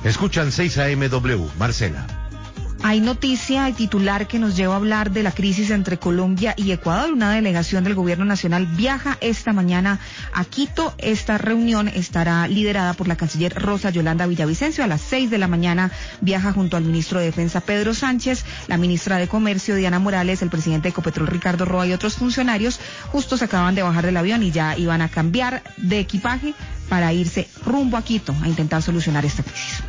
Escuchan 6 AMW. Marcela. Hay noticia y titular que nos lleva a hablar de la crisis entre Colombia y Ecuador. Una delegación del gobierno nacional viaja esta mañana a Quito. Esta reunión estará liderada por la canciller Rosa Yolanda Villavicencio. A las 6 de la mañana viaja junto al ministro de Defensa Pedro Sánchez, la ministra de Comercio Diana Morales, el presidente de Ecopetrol Ricardo Roa y otros funcionarios. Justo se acaban de bajar del avión y ya iban a cambiar de equipaje para irse rumbo a Quito a intentar solucionar esta crisis.